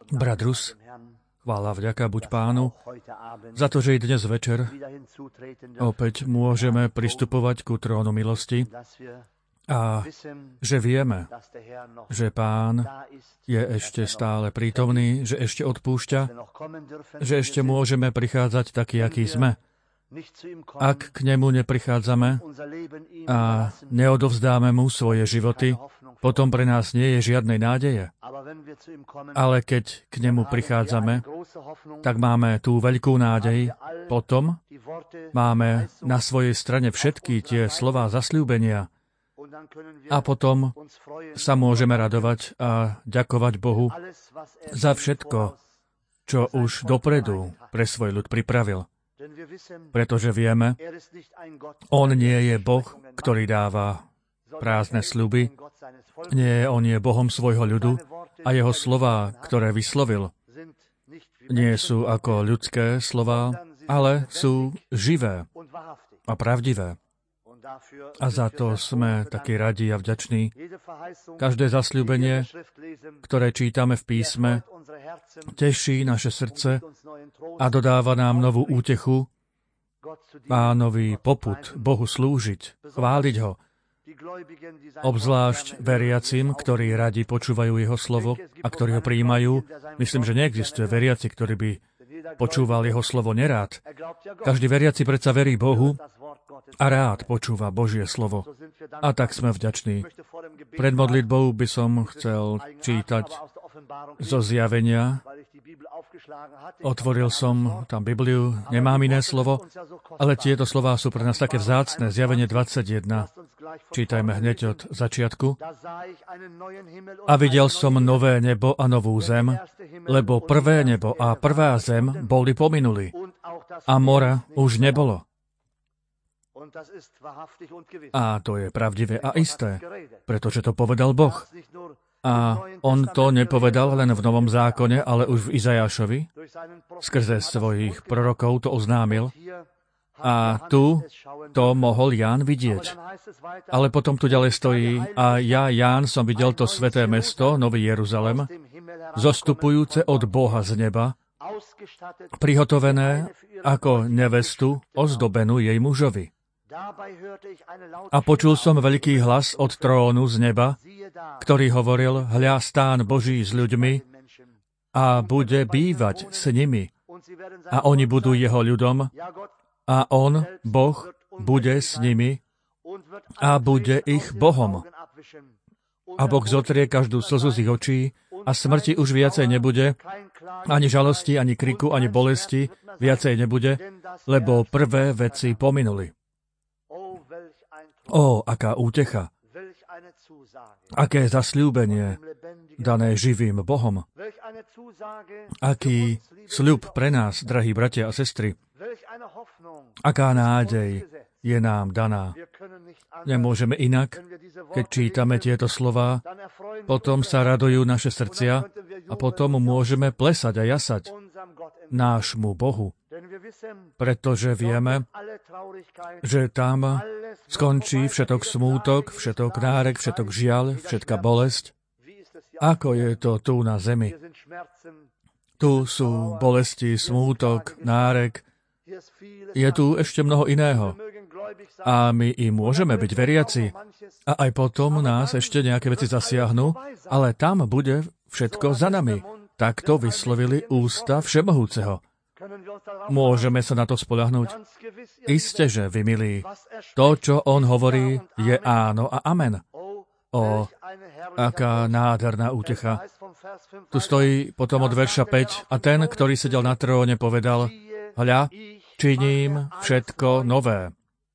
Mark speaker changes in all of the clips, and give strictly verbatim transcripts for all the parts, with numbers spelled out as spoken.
Speaker 1: Brat Rus, chvála vďaka buď Pánu za to, že i dnes večer opäť môžeme pristupovať ku trónu milosti a že vieme, že Pán je ešte stále prítomný, že ešte odpúšťa, že ešte môžeme prichádzať taký, aký sme. Ak k nemu neprichádzame a neodovzdáme mu svoje životy, potom pre nás nie je žiadnej nádeje. Ale keď k nemu prichádzame, tak máme tú veľkú nádej. Potom máme na svojej strane všetky tie slová zasľúbenia a potom sa môžeme radovať a ďakovať Bohu za všetko, čo už dopredu pre svoj ľud pripravil. Pretože vieme, on nie je Boh, ktorý dáva prázdne sľuby. Nie, on je Bohom svojho ľudu a jeho slová, ktoré vyslovil, nie sú ako ľudské slová, ale sú živé a pravdivé. A za to sme takí radi a vďační. Každé zasľúbenie, ktoré čítame v písme, teší naše srdce a dodáva nám novú útechu, má nový popud Bohu slúžiť, chváliť ho. Obzvlášť veriacim, ktorí radi počúvajú jeho slovo a ktorí ho prijímajú. Myslím, že neexistuje veriaci, ktorý by počúval jeho slovo nerád. Každý veriaci predsa verí Bohu a rád počúva Božie slovo. A tak sme vďační. Pred modlitbou by som chcel čítať zo Zjavenia. Otvoril som tam Bibliu, nemám iné slovo, ale tieto slová sú pre nás také vzácne. Zjavenie dvadsaťjeden. Čítajme hneď od začiatku. A videl som nové nebo a novú zem, lebo prvé nebo a prvá zem boli pominuli a mora už nebolo. A to je pravdivé a isté, pretože to povedal Boh. A on to nepovedal len v Novom zákone, ale už v Izajášovi. Skrze svojich prorokov to oznámil. A tu to mohol Ján vidieť. Ale potom tu ďalej stojí, a ja, Ján, som videl to sväté mesto, Nový Jeruzalem, zostupujúce od Boha z neba, prihotovené ako nevestu ozdobenú jej mužovi. A počul som veľký hlas od trónu z neba, ktorý hovoril, hľa, stán Boží s ľuďmi a bude bývať s nimi. A oni budú jeho ľudom a on, Boh, bude s nimi a bude ich Bohom. A Boh zotrie každú slzu z ich očí a smrti už viacej nebude, ani žalosti, ani kriku, ani bolesti viacej nebude, lebo prvé veci pominuli. Ó, aká útecha! Aké zasľúbenie dané živým Bohom! Aký sľub pre nás, drahí bratia a sestry! Aká nádej je nám daná! Nemôžeme inak, keď čítame tieto slová, potom sa radujú naše srdcia a potom môžeme plesať a jasať nášmu Bohu. Pretože vieme, že tam skončí všetok smútok, všetok nárek, všetok žiaľ, všetka bolesť. Ako je to tu na zemi? Tu sú bolesti, smútok, nárek. Je tu ešte mnoho iného. A my i môžeme byť veriaci. A aj potom nás ešte nejaké veci zasiahnu, ale tam bude všetko za nami. Takto vyslovili ústa Všemohúceho. Môžeme sa na to spoľahnúť? Isté, že vy, milí, to, čo on hovorí, je áno a amen. O, aká nádherná útecha. Tu stojí potom od verša päť a ten, ktorý sedel na tróne, povedal, hľa, činím všetko nové.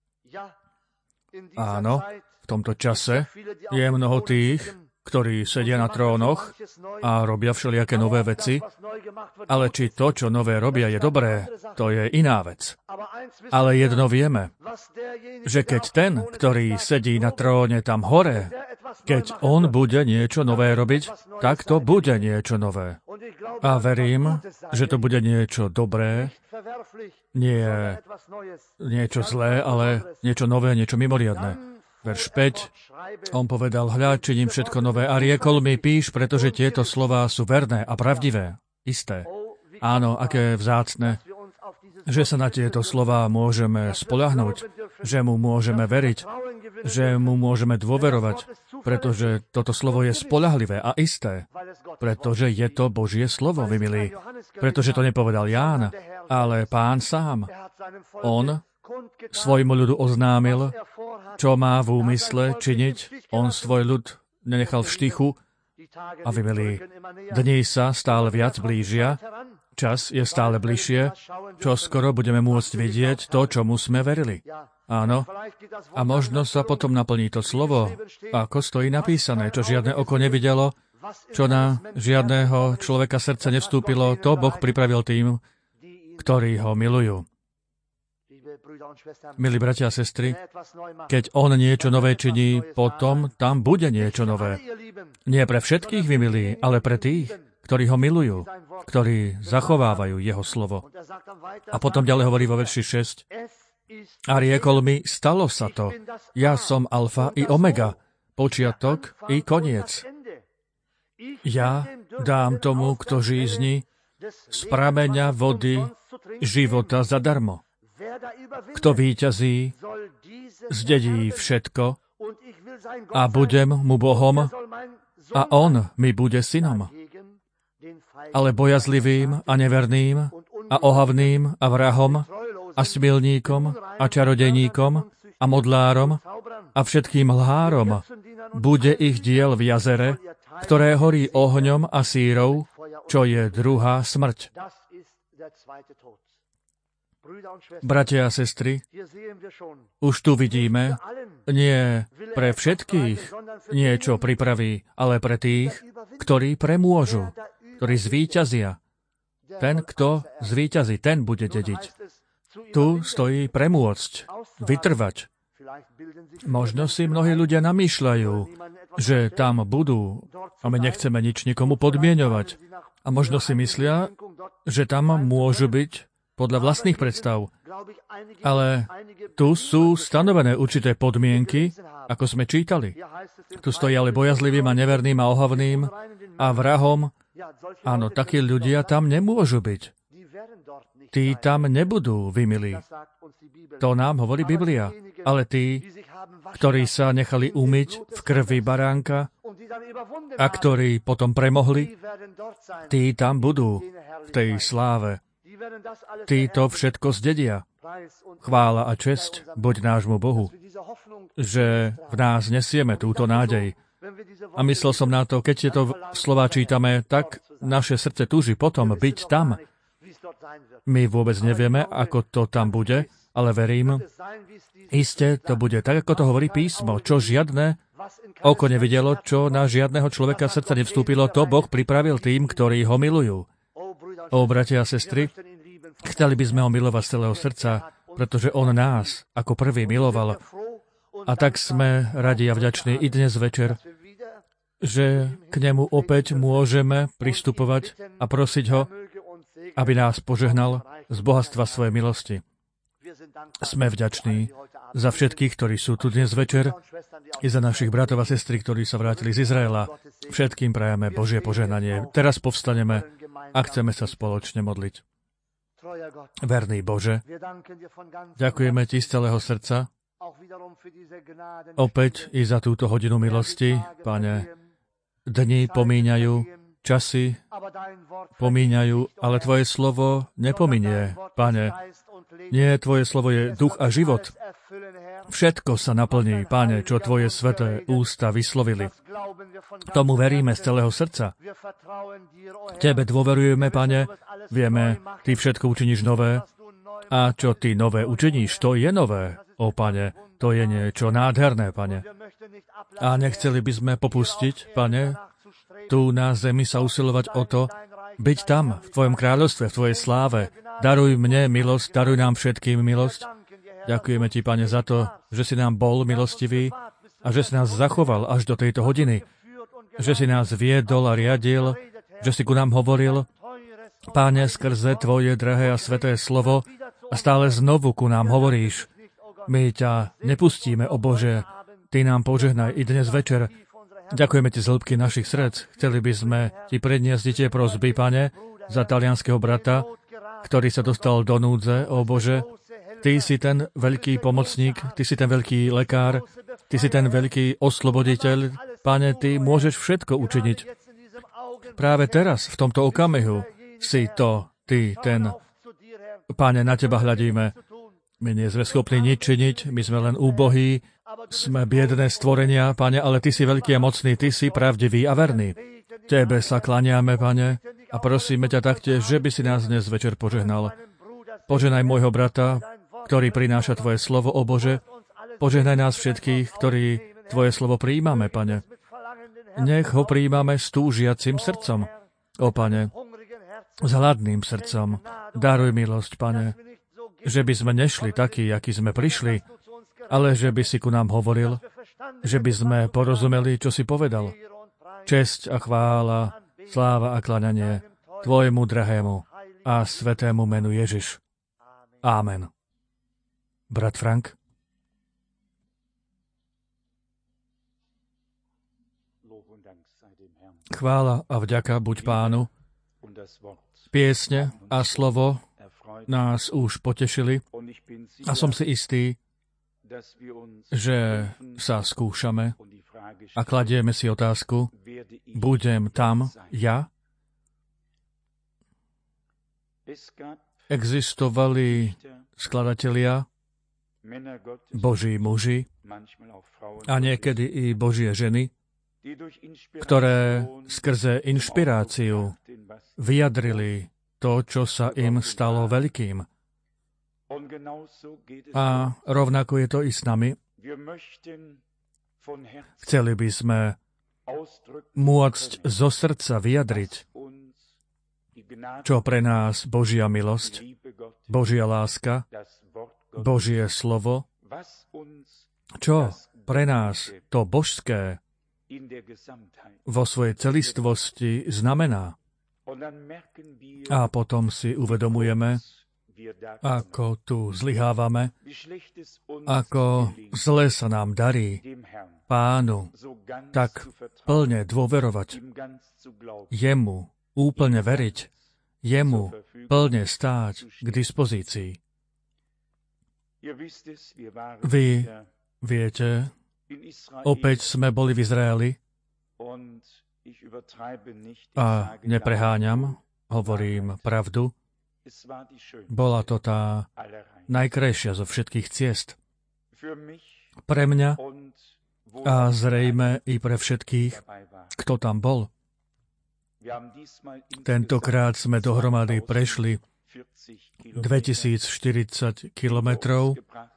Speaker 1: Áno, v tomto čase je mnoho tých, ktorí sedia na trónoch a robia všelijaké nové veci, ale či to, čo nové robia, je dobré, to je iná vec. Ale jedno vieme, že keď ten, ktorý sedí na tróne tam hore, keď on bude niečo nové robiť, tak to bude niečo nové. A verím, že to bude niečo dobré, nie niečo zlé, ale niečo nové, niečo mimoriadne. verš päť, on povedal, hľa, činím všetko nové a riekol mi, píš, pretože tieto slová sú verné a pravdivé, isté. Áno, aké vzácne, že sa na tieto slová môžeme spoľahnúť, že mu môžeme veriť, že mu môžeme dôverovať, pretože toto slovo je spoľahlivé a isté, pretože je to Božie slovo, vy milí. Pretože to nepovedal Ján, ale Pán sám. On svojmu ľudu oznámil, čo má v úmysle činiť. On svoj ľud nenechal v štychu a vy milí, dni sa stále viac blížia, čas je stále bližšie, čo skoro budeme môcť vidieť to, čomu sme verili. Áno. A možno sa potom naplní to slovo, ako stojí napísané, čo žiadne oko nevidelo, čo na žiadného človeka srdce nevstúpilo, to Boh pripravil tým, ktorí ho milujú. Milí bratia a sestry, keď on niečo nové činí, potom tam bude niečo nové. Nie pre všetkých, vy milí, ale pre tých, ktorí ho milujú, ktorí zachovávajú jeho slovo. A potom ďalej hovorí vo verši šesť, a riekol mi, stalo sa to. Ja som alfa i omega, počiatok i koniec. Ja dám tomu, kto žízni, z prameňa vody života zadarmo. Kto víťazí, zdedí všetko a budem mu Bohom a on mi bude synom. Ale bojazlivým a neverným a ohavným a vrahom a smilníkom a čarodejníkom a modlárom a všetkým lhárom bude ich diel v jazere, ktoré horí ohňom a sírou, čo je druhá smrť. Bratia a sestry, už tu vidíme, nie pre všetkých niečo pripraví, ale pre tých, ktorí premôžu, ktorí zvíťazia. Ten, kto zvíťazí, ten bude dediť. Tu stojí premôcť, vytrvať. Možno si mnohí ľudia namýšľajú, že tam budú, a my nechceme nič nikomu podmieňovať. A možno si myslia, že tam môžu byť podľa vlastných predstav. Ale tu sú stanovené určité podmienky, ako sme čítali. Tu stojí ale bojazlivým a neverným a ohavným a vrahom. Áno, takí ľudia tam nemôžu byť. Tí tam nebudú, vy milí. To nám hovorí Biblia. Ale tí, ktorí sa nechali umyť v krvi baránka a ktorí potom premohli, tí tam budú v tej sláve. Tí to všetko zdedia. Chvála a česť buď nášmu Bohu, že v nás nesieme túto nádej. A myslel som na to, keď tieto slová čítame, tak naše srdce túži potom byť tam. My vôbec nevieme, ako to tam bude, ale verím, iste to bude tak, ako to hovorí písmo, čo žiadne oko nevidelo, čo na žiadneho človeka srdca nevstúpilo, to Boh pripravil tým, ktorí ho milujú. O, bratia a sestry, chceli by sme ho milovať z celého srdca, pretože on nás ako prvý miloval. A tak sme radi a vďační i dnes večer, že k nemu opäť môžeme pristupovať a prosiť ho, aby nás požehnal z bohatstva svojej milosti. Sme vďační za všetkých, ktorí sú tu dnes večer, i za našich bratov a sestry, ktorí sa vrátili z Izraela. Všetkým prajeme Božie požehnanie. Teraz povstaneme a chceme sa spoločne modliť. Verný Bože, ďakujeme Ti z celého srdca, opäť i za túto hodinu milosti, Pane. Dni pomíňajú, časy pomíňajú, ale Tvoje slovo nepominie, Pane. Nie, Tvoje slovo je duch a život. Všetko sa naplní, Pane, čo Tvoje sveté ústa vyslovili. Tomu veríme z celého srdca. Tebe dôverujeme, Pane, vieme, Ty všetko učiníš nové a čo Ty nové učiníš, to je nové, ó Pane, to je niečo nádherné, Pane. A nechceli by sme popustiť, Pane, tu na zemi sa usilovať o to, byť tam, v Tvojom kráľovstve, v Tvojej sláve. Daruj mne milosť, daruj nám všetkým milosť. Ďakujeme Ti, Pane, za to, že si nám bol milostivý a že si nás zachoval až do tejto hodiny. Že si nás viedol a riadil, že si ku nám hovoril, Páne, skrze Tvoje drahé a sveté slovo a stále znovu ku nám hovoríš. My ťa nepustíme, o Bože, Ty nám požehnaj i dnes večer. Ďakujeme Ti z hĺbky našich srdc. Chceli by sme Ti predniesť tie prosby, Pane, za talianskeho brata, ktorý sa dostal do núdze, ó Bože. Ty si ten veľký pomocník, Ty si ten veľký lekár, Ty si ten veľký osloboditeľ. Pane, Ty môžeš všetko učiniť. Práve teraz, v tomto okamihu, si to, Ty, ten. Pane, na Teba hľadíme. My nie sme schopní nič činiť, my sme len úbohí, sme biedné stvorenia, Pane, ale Ty si veľký a mocný, Ty si pravdivý a verný. Tebe sa klaniame, Pane, a prosíme ťa taktiež, že by si nás dnes večer požehnal. Požehnaj môjho brata, ktorý prináša Tvoje slovo, ó Bože. Požehnaj nás všetkých, ktorí Tvoje slovo prijímame, Pane. Nech ho prijímame s túžiacim srdcom, ó Pane, s hladným srdcom. Daruj milosť, Pane, že by sme nešli takí, akí sme prišli, ale že by si ku nám hovoril, že by sme porozumeli, čo si povedal. Česť a chvála, sláva a kláňanie Tvojemu drahému a svetému menu Ježiš. Amen. Brat Frank. Chvála a vďaka buď Pánu. Piesne a slovo nás už potešili a som si istý, že sa skúšame a kladieme si otázku, budem tam ja? Existovali skladatelia, Boží muži a niekedy i Božie ženy, ktoré skrze inšpiráciu vyjadrili to, čo sa im stalo veľkým. A rovnako je to i s nami. Chceli by sme môcť zo srdca vyjadriť, čo pre nás Božia milosť, Božia láska, Božie slovo, čo pre nás to božské vo svojej celistvosti znamená. A potom si uvedomujeme, ako tu zlyhávame, ako zle sa nám darí Pánu tak plne dôverovať, jemu úplne veriť, jemu plne stáť k dispozícii. Vy viete, opäť sme boli v Izraeli a nepreháňam, hovorím pravdu. Bola to tá najkrajšia zo všetkých ciest. Pre mňa a zrejme i pre všetkých, kto tam bol. Tentokrát sme dohromady prešli dvetisícštyridsať kilometrov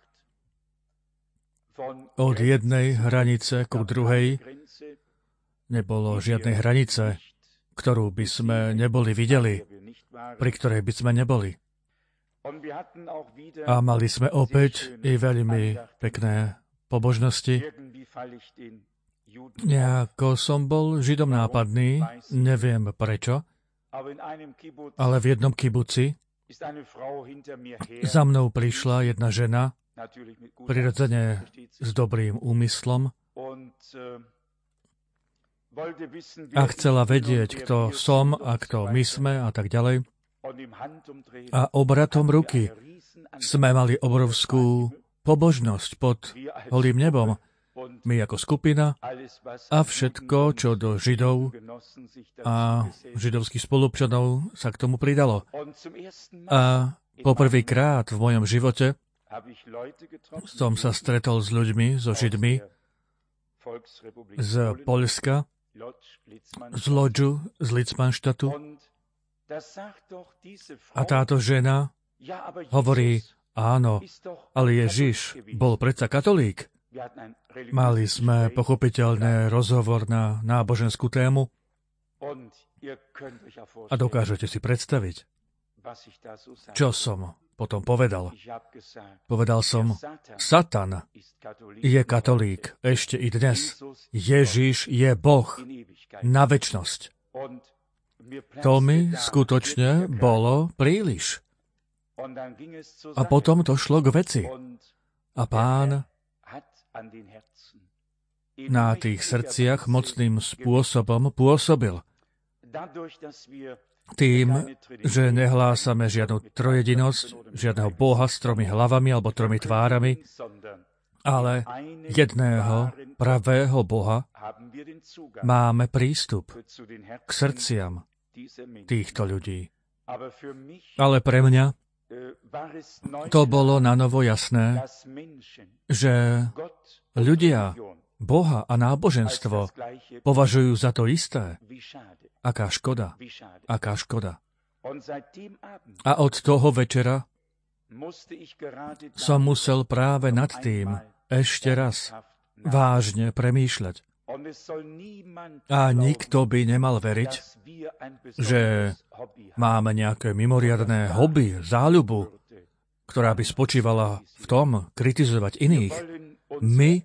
Speaker 1: od jednej hranice ku druhej. Nebolo žiadnej hranice, ktorú by sme neboli videli, pri ktorej by sme neboli. A mali sme opäť i veľmi pekné pobožnosti. Nejako som bol Židom nápadný, neviem prečo, ale v jednom kibuci za mnou prišla jedna žena, prirodzene s dobrým úmyslom, a chcela vedieť, kto som a kto my sme a tak ďalej. A obratom ruky sme mali obrovskú pobožnosť pod holým nebom. My ako skupina a všetko, čo do Židov a židovských spolupčanov sa k tomu pridalo. A poprvýkrát v mojom živote som sa stretol s ľuďmi, so Židmi z Poľska, z Lodžu, z Litzmannstadtu. A táto žena hovorí, áno, ale Ježiš bol predsa katolík. Mali sme pochopiteľný rozhovor na náboženskú tému a dokážete si predstaviť, čo som potom povedal. Povedal som, Satan je katolík ešte i dnes. Ježiš je Boh na večnosť. To mi skutočne bolo príliš. A potom to šlo k veci. A Pán na tých srdciach mocným spôsobom pôsobil. Tým, že nehlásame žiadnu trojedinosť, žiadneho Boha s tromi hlavami alebo tromi tvárami, ale jedného pravého Boha máme prístup k srdciam týchto ľudí. Ale pre mňa to bolo nanovo jasné, že ľudia Boha a náboženstvo považujú za to isté. Aká škoda, aká škoda. A od toho večera som musel práve nad tým ešte raz vážne premýšľať. A nikto by nemal veriť, že máme nejaké mimoriadne hobby, záľubu, ktorá by spočívala v tom kritizovať iných. My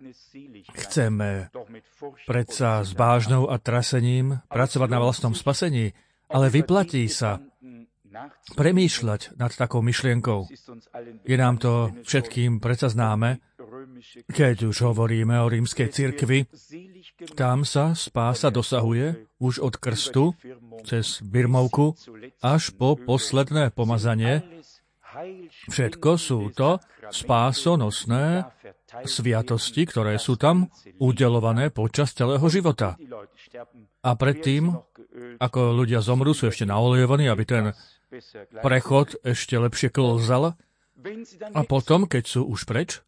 Speaker 1: chceme predsa s bážnou a trasením pracovať na vlastnom spasení, ale vyplatí sa premýšľať nad takou myšlienkou. Je nám to všetkým predsa známe, keď už hovoríme o rímskej cirkvi, tam sa spása dosahuje už od krstu cez birmovku až po posledné pomazanie. Všetko sú to spásonosné sviatosti, ktoré sú tam udeľované počas celého života. A predtým, ako ľudia zomrú, sú ešte naolejovaní, aby ten prechod ešte lepšie klzal. A potom, keď sú už preč,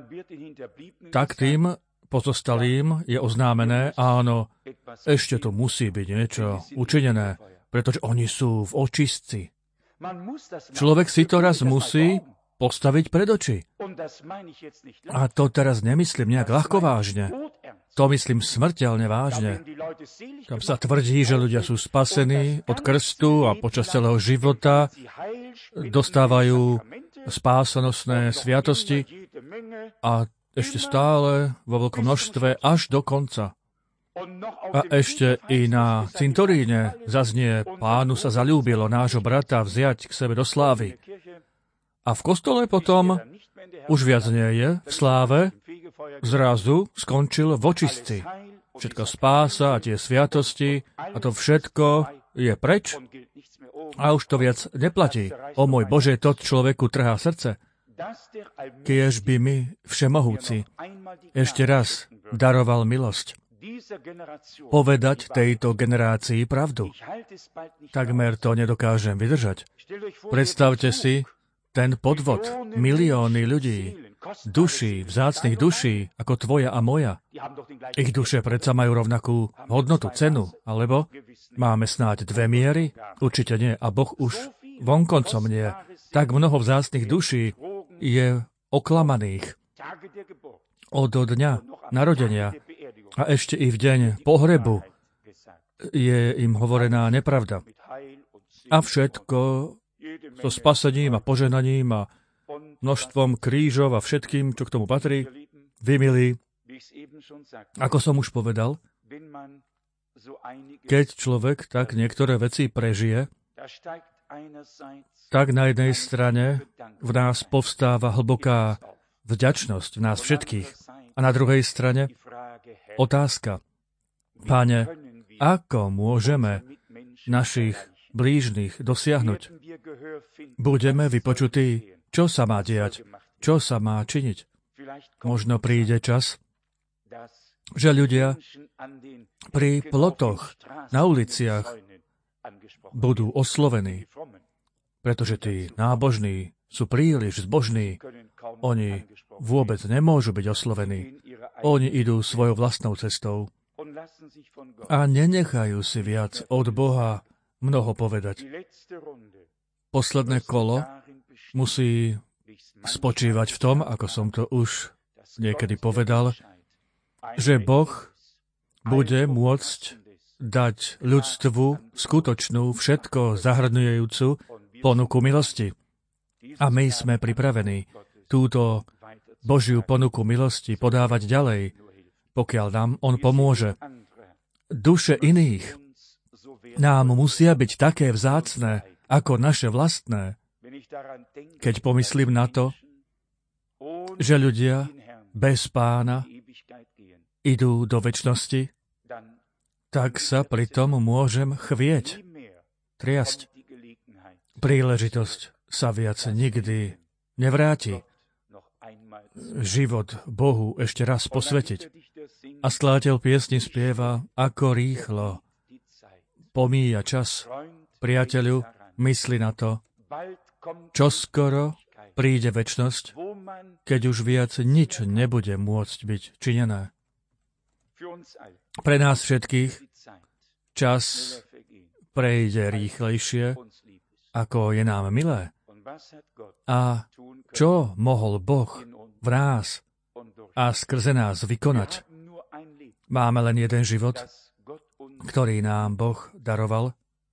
Speaker 1: tak tým pozostalým je oznámené, áno, ešte to musí byť niečo učinené, pretože oni sú v očistci. Človek si to raz musí postaviť pred oči. A to teraz nemyslím nejak ľahkovážne. To myslím smrteľne vážne. Tam sa tvrdí, že ľudia sú spasení od krstu a počas celého života dostávajú spásonosné sviatosti a ešte stále vo veľkom množstve až do konca. A ešte i na cintoríne zaznie, Pánu sa zaľúbilo nášho brata vziať k sebe do slávy. A v kostole potom už viac nie je v sláve, zrazu skončil v očistci. Všetko spása a tie sviatosti a to všetko je preč a už to viac neplatí. O môj Bože, to človeku trhá srdce. Kiež by mi všemohúci ešte raz daroval milosť povedať tejto generácii pravdu. Takmer to nedokážem vydržať. Predstavte si ten podvod. Milióny ľudí, duší, vzácnych duší, ako tvoja a moja. Ich duše predsa majú rovnakú hodnotu, cenu. Alebo máme snáď dve miery? Určite nie. A Boh už vonkoncom nie. Tak mnoho vzácnych duší je oklamaných od dňa narodenia. A ešte i v deň pohrebu je im hovorená nepravda. A všetko so spasením a poženaním a množstvom krížov a všetkým, čo k tomu patrí, vymilí. Ako som už povedal, keď človek tak niektoré veci prežije, tak na jednej strane v nás povstáva hlboká vďačnosť v nás všetkých. A na druhej strane otázka, Páne, ako môžeme našich blížnych dosiahnuť? Budeme vypočutí, čo sa má diať, čo sa má činiť. Možno príde čas, že ľudia pri plotoch na uliciach budú oslovení, pretože tí nábožní sú príliš zbožní. Oni vôbec nemôžu byť oslovení. Oni idú svojou vlastnou cestou a nenechajú si viac od Boha mnoho povedať. Posledné kolo musí spočívať v tom, ako som to už niekedy povedal, že Boh bude môcť dať ľudstvu skutočnú, všetko zahrňujúcu ponuku milosti. A my sme pripravení túto Božiu ponuku milosti podávať ďalej, pokiaľ nám On pomôže. Duše iných nám musia byť také vzácne, ako naše vlastné. Keď pomyslím na to, že ľudia bez Pána idú do večnosti, tak sa pritom môžem chvieť, triasť. Príležitosť sa viac nikdy nevráti. Život Bohu ešte raz posvetiť. A skladateľ piesni spieva, ako rýchlo pomíja čas. Priateľu, mysli na to, čoskoro príde večnosť, keď už viac nič nebude môcť byť činené. Pre nás všetkých čas prejde rýchlejšie, ako je nám milé. A čo mohol Boh v nás a skrze nás vykonať? Máme len jeden život, ktorý nám Boh daroval.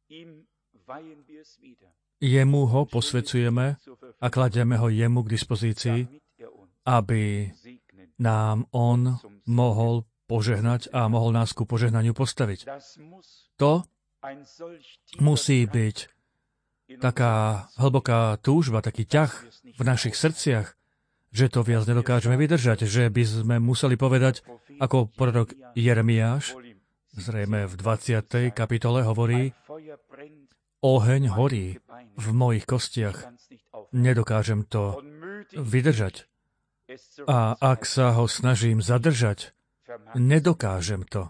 Speaker 1: Jemu ho posvedzujeme a kladieme ho jemu k dispozícii, aby nám on mohol požehnať a mohol nás ku požehnaniu postaviť. To musí byť taká hlboká túžba, taký ťah v našich srdciach, že to viac nedokážeme vydržať, že by sme museli povedať, ako prorok Jeremiáš, zrejme v dvadsiatej kapitole hovorí, oheň horí v mojich kostiach, nedokážem to vydržať. A ak sa ho snažím zadržať, nedokážem to.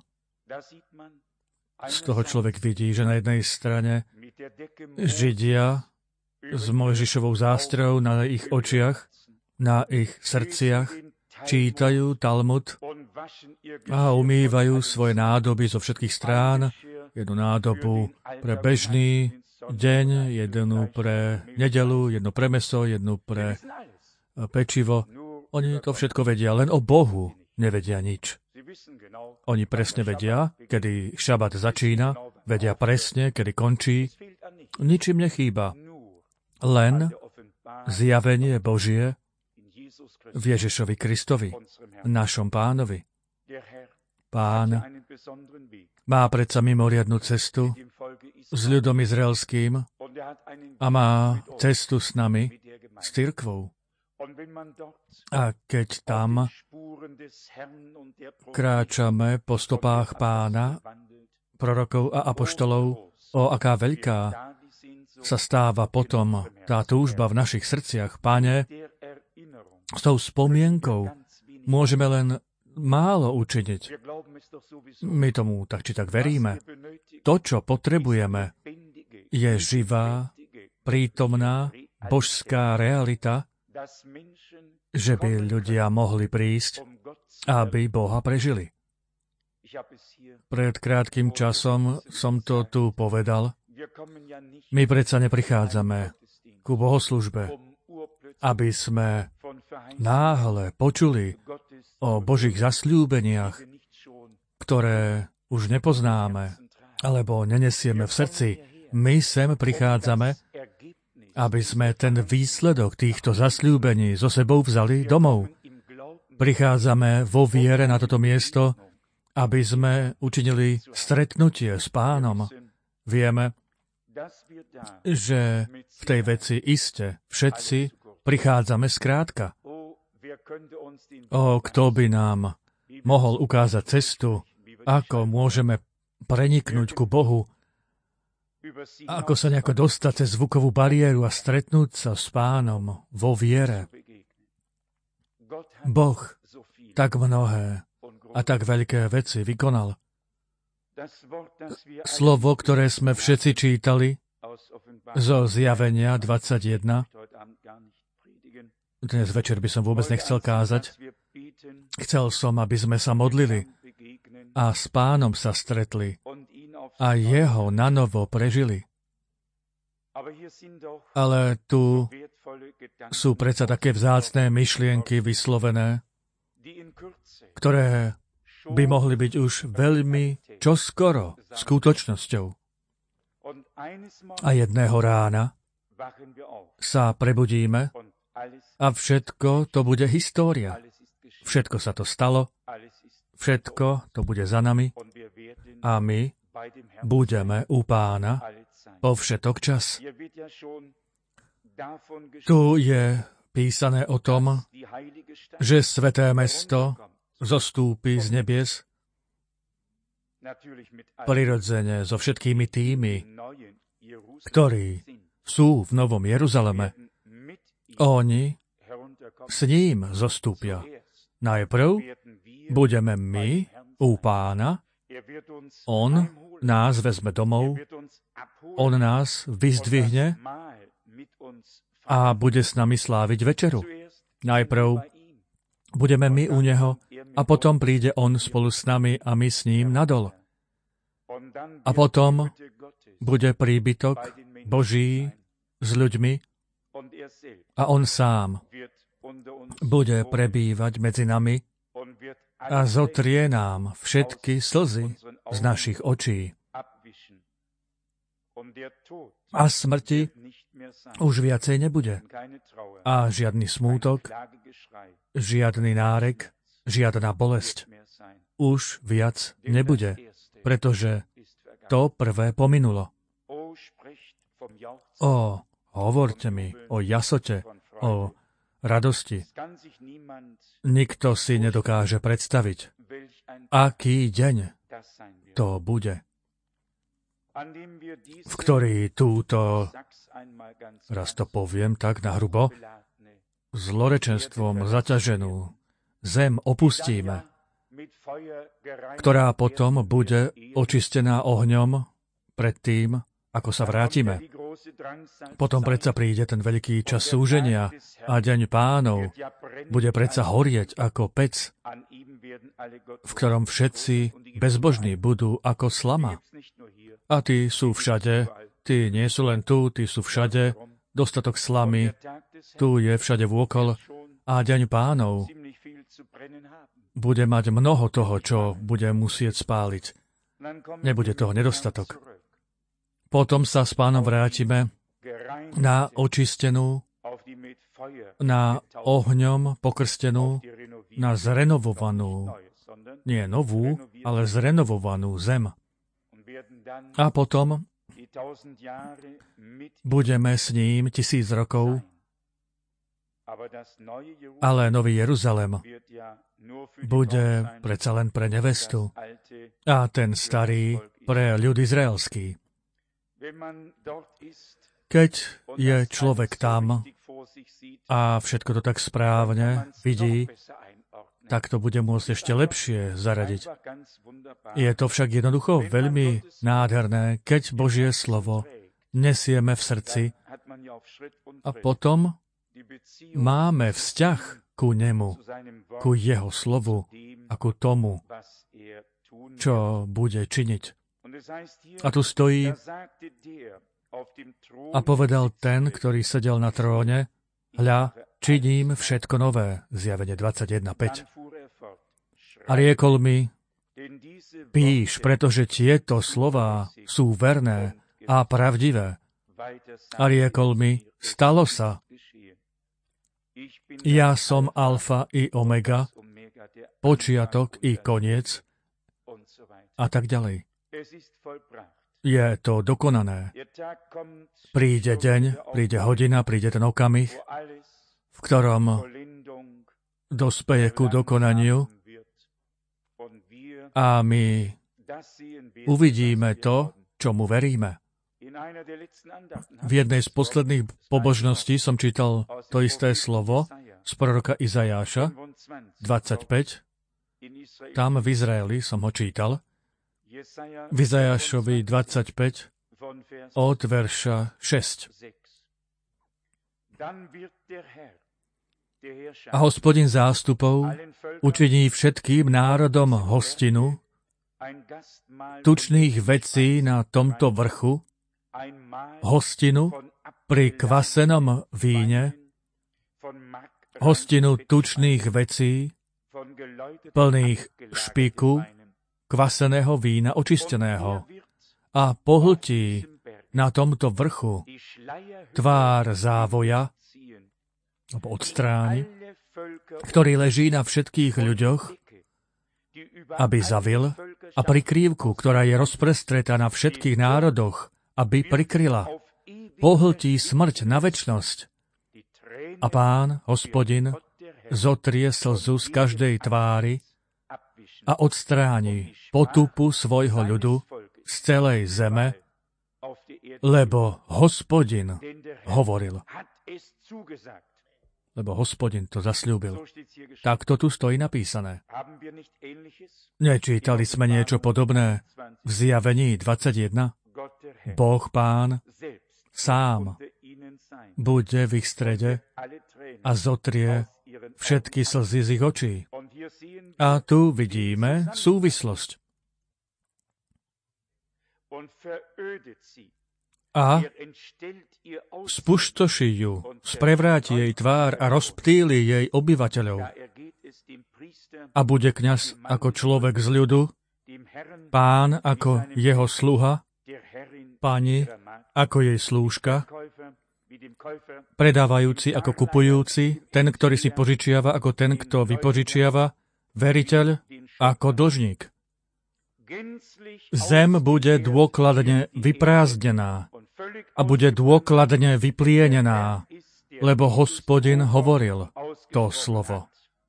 Speaker 1: Z toho človek vidí, že na jednej strane Židia s Mojžišovou zástrou na ich očiach, na ich srdciach čítajú Talmud a umývajú svoje nádoby zo všetkých strán. Jednu nádobu pre bežný deň, jednu pre nedeľu, jednu pre mäso, jednu pre pečivo. Oni to všetko vedia, len o Bohu nevedia nič. Oni presne vedia, kedy šabat začína, vedia presne, kedy končí. Ničím nechýba. Len zjavenie Božie v Ježišovi Kristovi, našom Pánovi. Pán má predsa mimoriadnu cestu s ľudom izraelským a má cestu s nami, s cirkvou. A keď tam kráčame po stopách Pána, prorokov a apoštolov, o aká veľká sa stáva potom tá túžba v našich srdciach. Páne, s tou spomienkou môžeme len málo učiniť. My tomu tak či tak veríme. To, čo potrebujeme, je živá, prítomná, božská realita, že by ľudia mohli prísť, aby Boha prežili. Pred krátkym časom som to tu povedal. My predsa neprichádzame ku bohoslužbe, aby sme náhle počuli o Božích zasľúbeniach, ktoré už nepoznáme, alebo nenesieme v srdci. My sem prichádzame, aby sme ten výsledok týchto zasľúbení so sebou vzali domov. Prichádzame vo viere na toto miesto, aby sme učinili stretnutie s Pánom. Vieme, že v tej veci iste všetci prichádzame skrátka. O, kto by nám mohol ukázať cestu, ako môžeme preniknúť ku Bohu, ako sa nejako dostať cez zvukovú bariéru a stretnúť sa s Pánom vo viere. Boh tak mnohé a tak veľké veci vykonal. Slovo, ktoré sme všetci čítali zo Zjavenia dvadsaťjeden, dnes večer by som vôbec nechcel kázať, chcel som, aby sme sa modlili a s Pánom sa stretli a jeho nanovo prežili. Ale tu sú predsa také vzácne myšlienky vyslovené, ktoré by mohli byť už veľmi čoskoro skutočnosťou. A jedného rána sa prebudíme a všetko to bude história. Všetko sa to stalo, všetko to bude za nami a my budeme u Pána po všetok čas. Tu je písané o tom, že sväté mesto zostúpi z nebies, prirodzene so všetkými tými, ktorí sú v Novom Jeruzaleme. Oni s ním zostúpia. Najprv budeme my u Pána, on nás vezme domov, on nás vyzdvihne a bude s nami sláviť večeru. Najprv budeme my u neho a potom príde on spolu s nami a my s ním nadol. A potom bude príbytok Boží s ľuďmi a on sám bude prebývať medzi nami a zotrie nám všetky slzy z našich očí. A smrti už viacej nebude. A žiadny smútok, žiadny nárek, žiadna bolesť už viac nebude, pretože to prvé pominulo. O, hovorte mi o jasote, o radosti. Nikto si nedokáže predstaviť, aký deň to bude, v ktorý túto, raz to poviem tak nahrubo, zlorečenstvom zaťaženú zem opustíme, ktorá potom bude očistená ohňom pred tým, ako sa vrátime. Potom predsa príde ten veľký čas súženia a deň Pánov bude predsa horieť ako pec, v ktorom všetci bezbožní budú ako slama. A tí sú všade, tí nie sú len tu, tí sú všade, dostatok slamy, tu je všade vôkol a deň Pánov bude mať mnoho toho, čo bude musieť spáliť. Nebude toho nedostatok. Potom sa s Pánom vrátime na očistenú, na ohňom pokrstenú, na zrenovovanú, nie novú, ale zrenovovanú zem. A potom budeme s ním tisíc rokov, ale Nový Jeruzalem bude predsa len pre nevestu a ten starý pre ľud izraelský. Keď je človek tam a všetko to tak správne vidí, tak to bude môcť ešte lepšie zaradiť. Je to však jednoducho veľmi nádherné, keď Božie slovo nesieme v srdci a potom máme vzťah ku nemu, ku jeho slovu a ku tomu, čo bude činiť. A tu stojí a povedal ten, ktorý sedel na tróne, hľa, činím všetko nové, Zjavenie dvadsaťjeden päť. A riekol mi, píš, pretože tieto slová sú verné a pravdivé. A riekol mi, stalo sa. Ja som alfa i omega, počiatok i koniec a tak ďalej. Je to dokonané. Príde deň, príde hodina, príde ten okamih, v ktorom dospeje ku dokonaniu a my uvidíme to, čomu veríme. V jednej z posledných pobožností som čítal to isté slovo z proroka Izajáša dvadsaťpäť. Tam v Izraeli som ho čítal. V Izajášovi dvadsaťpäť od verša šesť. A Hospodin zástupov učiní všetkým národom hostinu, tučných vecí na tomto vrchu, hostinu pri kvasenom víne, hostinu tučných vecí, plných špiku, kvaseného vína očisteného a pohltí na tomto vrchu tvár závoja, odstráni, ktorý leží na všetkých ľuďoch, aby zavil, a prikrývku, ktorá je rozprestretá na všetkých národoch, aby prikryla, pohltí smrť na večnosť. A Pán, Hospodin, zotrie slzu z každej tvári a odstráni potupu svojho ľudu z celej zeme, lebo Hospodin hovoril. Lebo Hospodin to zasľúbil. Takto tu stojí napísané. Nečítali sme niečo podobné v Zjavení dvadsaťjeden? Boh Pán sám bude v ich strede a zotrie všetky slzy z ich očí. A tu vidíme súvislosť. A spustoší ju, sprevráti jej tvár a rozptýli jej obyvateľov. A bude kňaz ako človek z ľudu, pán ako jeho sluha, pani ako jej slúžka, predávajúci ako kupujúci, ten, ktorý si požičiava ako ten, kto vypožičiava, veriteľ ako dlžník. Zem bude dôkladne vyprázdnená a bude dôkladne vyplienená, lebo Hospodin hovoril to slovo.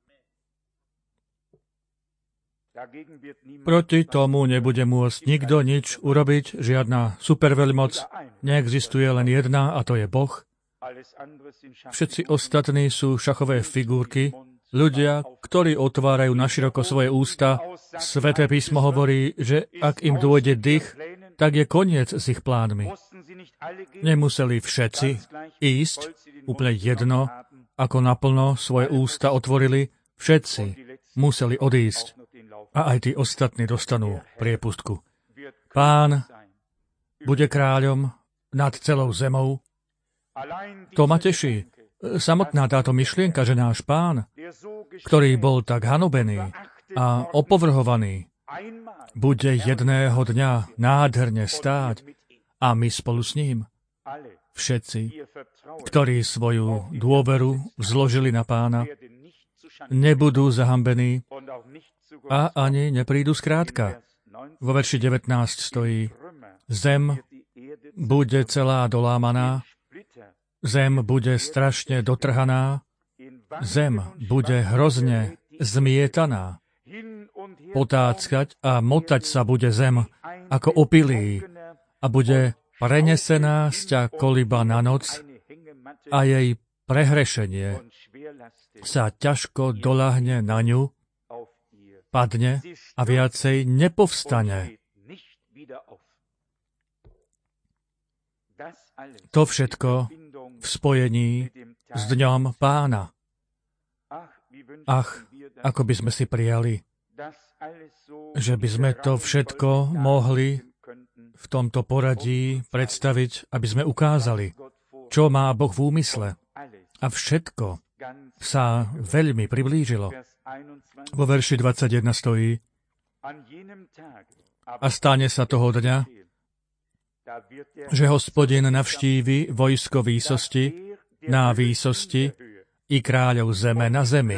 Speaker 1: Proti tomu nebude môcť nikto nič urobiť, žiadna superveľmoc, neexistuje len jedna, a to je Boh. Všetci ostatní sú šachové figurky, ľudia, ktorí otvárajú naširoko svoje ústa. Sväté písmo hovorí, že ak im dôjde dých, tak je koniec s ich plánmi. Nemuseli všetci ísť, úplne jedno, ako naplno svoje ústa otvorili, všetci museli odísť. A aj tí ostatní dostanú priepustku. Pán bude kráľom nad celou zemou. To ma teší. Samotná táto myšlienka, že náš Pán, ktorý bol tak hanobený a opovrhovaný, bude jedného dňa nádherne stáť a my spolu s ním. Všetci, ktorí svoju dôveru zložili na Pána, nebudú zahambení a ani neprídu skrátka. Vo verši devätnásť stojí: Zem bude celá dolámaná, zem bude strašne dotrhaná, zem bude hrozne zmietaná. Potáckať a motať sa bude zem ako opilý a bude prenesená sťa koliba na noc a jej prehrešenie sa ťažko doľahne na ňu, padne a viacej nepovstane. To všetko v spojení s dňom Pána. Ach, ako by sme si prijali, že by sme to všetko mohli v tomto poradí predstaviť, aby sme ukázali, čo má Boh v úmysle. A všetko sa veľmi priblížilo. Vo verši dvadsaťjeden stojí: A stane sa toho dňa, že Hospodin navštívi vojsko výsosti na výsosti i kráľov zeme na zemi.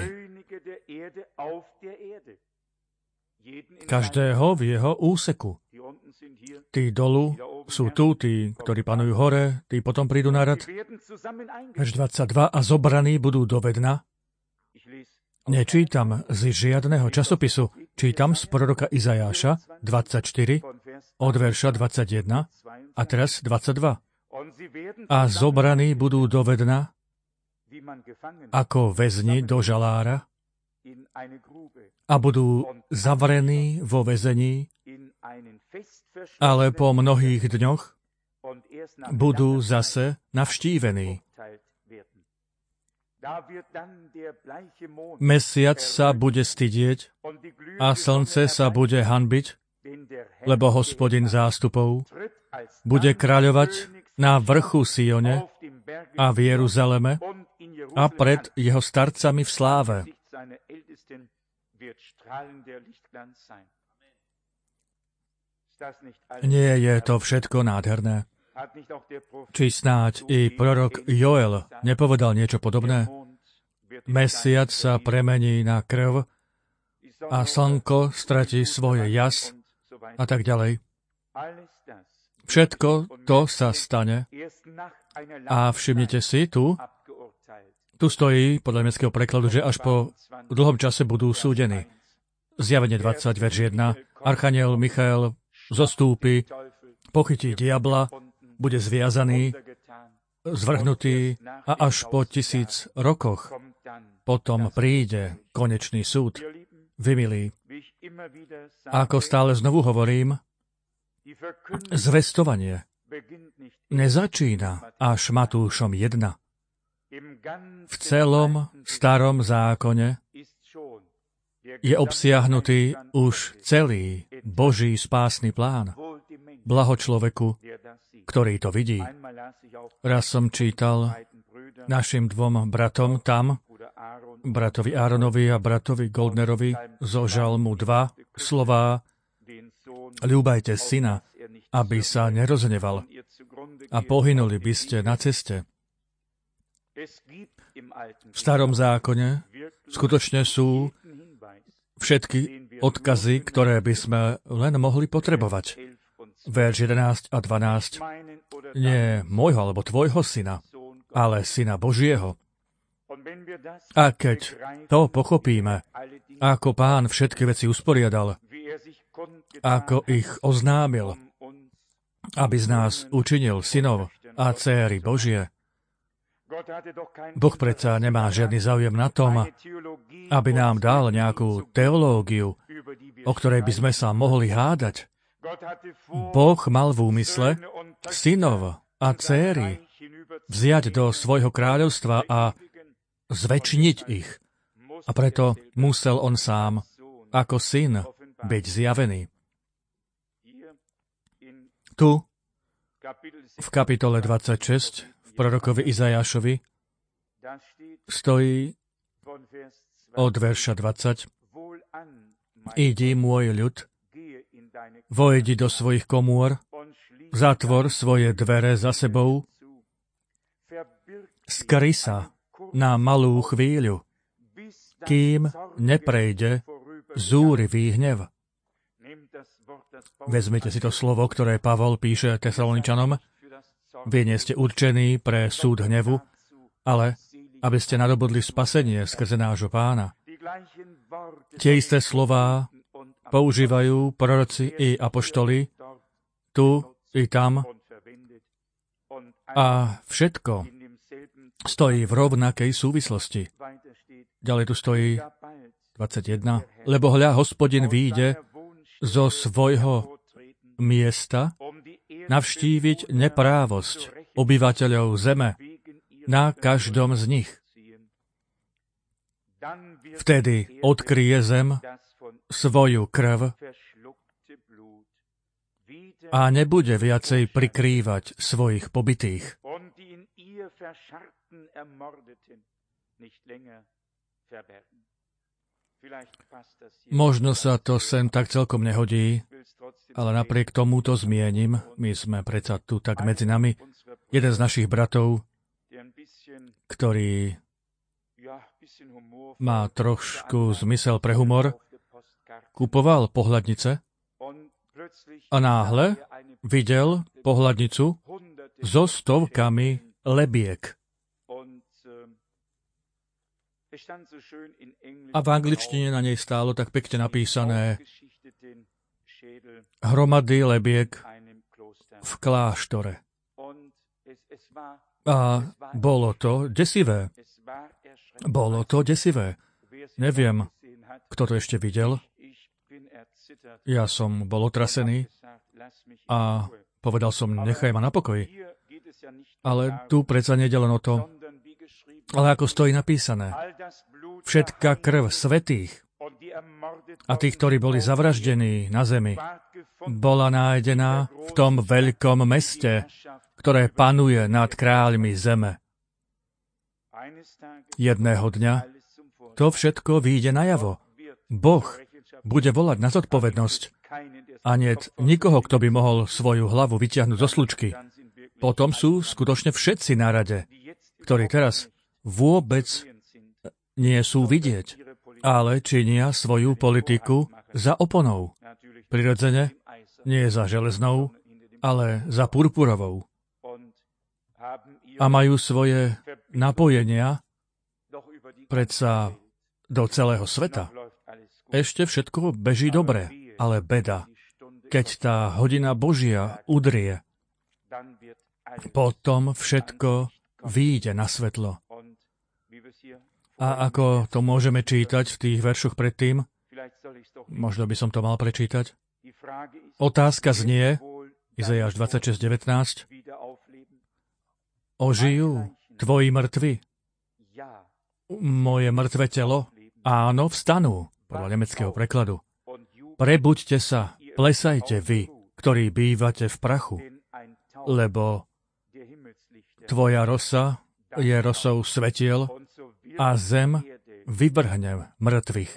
Speaker 1: Každého v jeho úseku. Tí dolu sú tu, tí, ktorí panujú hore, tí potom prídu na rad. Verš dvadsaťdva: A zobraní budú do vedna. Nečítam z žiadneho časopisu, čítam z proroka Izajáša dvadsaťštyri, od verša dvadsaťjeden a teraz dvadsaťdva. A zobraní budú do vedna ako väzni do žalára a budú zavrení vo väzení, ale po mnohých dňoch budú zase navštívení. Mesiac sa bude stydieť a slnce sa bude hanbiť, lebo Hospodin zástupov bude kráľovať na vrchu Sione a v Jeruzaleme a pred jeho starcami v sláve. Nie je to všetko nádherné? Či snáď i prorok Joel nepovedal niečo podobné? Mesiac sa premení na krv a slnko stratí svoje jas a tak ďalej. Všetko to sa stane a všimnite si tu, tu stojí podľa nemeckého prekladu, že až po dlhom čase budú súdení. Zjavenie dvadsať, verš jeden. Archaniel Michael zostúpi, pochytí diabla, bude zviazaný, zvrhnutý a až po tisíc rokoch potom príde konečný súd. Vy, milí, ako stále znovu hovorím, zvestovanie nezačína až Matúšom jeden. V celom starom zákone je obsiahnutý už celý Boží spásny plán. Blaho človeku, ktorý to vidí. Raz som čítal našim dvom bratom tam, bratovi Áronovi a bratovi Goldnerovi zo Žalmu dva, slová: ľúbajte syna, aby sa nerozhneval a pohynuli by ste na ceste. V starom zákone skutočne sú všetky odkazy, ktoré by sme len mohli potrebovať. Verš jedenásť a dvanásť. Nie môjho alebo tvojho syna, ale syna Božieho. A keď to pochopíme, ako Pán všetky veci usporiadal, ako ich oznámil, aby z nás učinil synov a dcéry Božie, Boh predsa nemá žiadny záujem na tom, aby nám dal nejakú teológiu, o ktorej by sme sa mohli hádať. Boh mal v úmysle synov a dcéry vziať do svojho kráľovstva a zväčšniť ich. A preto musel on sám, ako syn, byť zjavený. Tu, v kapitole dvadsaťšesť, v prorokovi Izajášovi, stojí od verša dvadsať. Idi, môj ľud, vojdi do svojich komôr, zatvor svoje dvere za sebou, skry sa na malú chvíľu, kým neprejde zúrivý hnev. Vezmite si to slovo, ktoré Pavol píše Tesaloničanom. Vy nie ste určení pre súd hnevu, ale aby ste nadobudli spasenie skrze nášho Pána. Tie isté slová používajú proroci i apoštoli tu i tam a všetko stojí v rovnakej súvislosti. Ďalej tu stojí dvadsaťjeden. Lebo hľa, Hospodin vyjde zo svojho miesta navštíviť neprávosť obyvateľov zeme na každom z nich. Vtedy odkryje zem svoju krv a nebude viacej prikrývať svojich pobitých. Možno sa to sem tak celkom nehodí, ale napriek tomu to zmienim. My sme predsa tu tak medzi nami. Jeden z našich bratov, ktorý má trošku zmysel pre humor, kupoval pohľadnice a náhle videl pohľadnicu so stovkami lebiek. A v angličtine na nej stálo tak pekne napísané hromady lebiek v kláštore. A bolo to desivé. Bolo to desivé. Neviem, kto to ešte videl. Ja som bol otrasený a povedal som, nechaj ma na pokoji. Ale tu predsa nejde len o to, ale ako stojí napísané. Všetka krv svätých a tých, ktorí boli zavraždení na zemi, bola nájdená v tom veľkom meste, ktoré panuje nad kráľmi zeme. Jedného dňa to všetko vyjde najavo. Boh bude volať na zodpovednosť a niet nikoho, kto by mohol svoju hlavu vyťahnuť zo slučky. Potom sú skutočne všetci na rade, ktorí teraz vôbec nie sú vidieť, ale činia svoju politiku za oponou. Prirodzene nie za železnou, ale za purpurovou. A majú svoje napojenia predsa do celého sveta. ešte všetko beží dobre, ale beda, keď tá hodina Božia udrie, potom všetko vyjde na svetlo. A ako to môžeme čítať v tých veršoch predtým, možno by som to mal prečítať. Otázka znie, Izaiáš dvadsaťšesť devätnásť, ožijú tvoji mŕtvi? Moje mŕtve telo? Áno, vstanú, podľa nemeckého prekladu. Prebuďte sa, plesajte vy, ktorí bývate v prachu, lebo tvoja rosa je rosou svetiel a zem vyvrhne mŕtvych.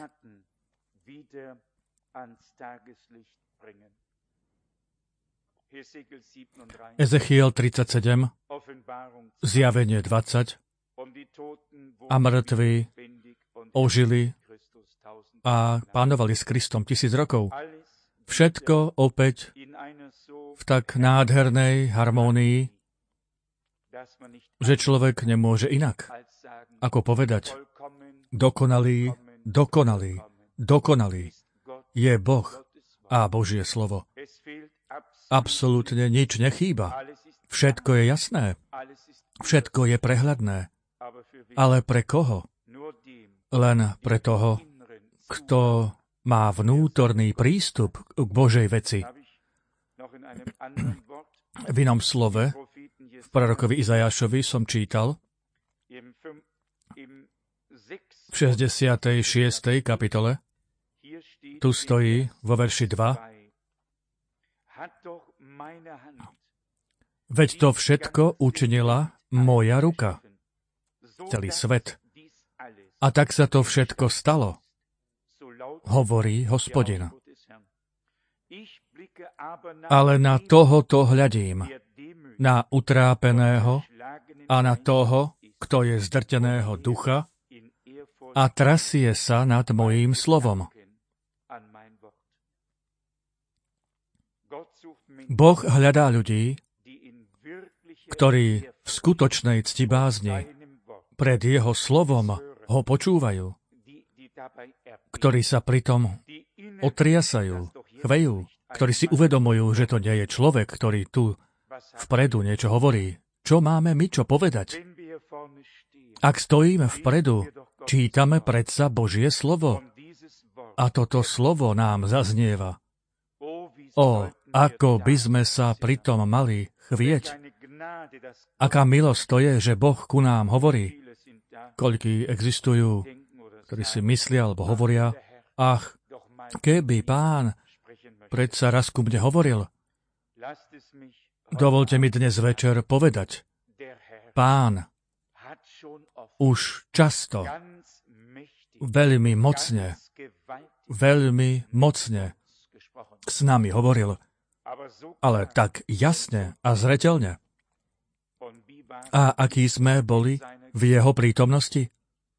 Speaker 1: Ezechiel tridsaťsedem, Zjavenie dvadsať, a mŕtvi ožili a pánovali s Kristom tisíc rokov. Všetko opäť v tak nádhernej harmónii, že človek nemôže inak, ako povedať, dokonalý, dokonalý, dokonalý je Boh a Božie slovo. Absolútne nič nechýba. Všetko je jasné. Všetko je prehľadné. Ale pre koho? Len pre toho, kto má vnútorný prístup k Božej veci. V inom slove, v prorokovi Izajášovi som čítal, v šesťdesiatej šiestej kapitole, tu stojí vo verši dva, veď to všetko učinila moja ruka, celý svet. A tak sa to všetko stalo, hovorí Hospodin. Ale na tohoto hľadím, na utrápeného a na toho, kto je zdrteného ducha a trasie sa nad mojím slovom. Boh hľadá ľudí, ktorí v skutočnej ctibázni pred jeho slovom ho počúvajú, ktorí sa pritom otriasajú, chvejú, ktorí si uvedomujú, že to nie je človek, ktorý tu vpredu niečo hovorí. Čo máme my čo povedať? Ak stojíme vpredu, čítame predsa Božie slovo. A toto slovo nám zaznieva. O, ako by sme sa pritom mali chvieť. Aká milosť to je, že Boh ku nám hovorí. Koľkí existujú, ktorí si myslia alebo hovoria, ach, keby Pán predsa raz ku mne hovoril. Dovolte mi dnes večer povedať, Pán už často, veľmi mocne, veľmi mocne s nami hovoril, ale tak jasne a zreteľne. A akí sme boli v jeho prítomnosti?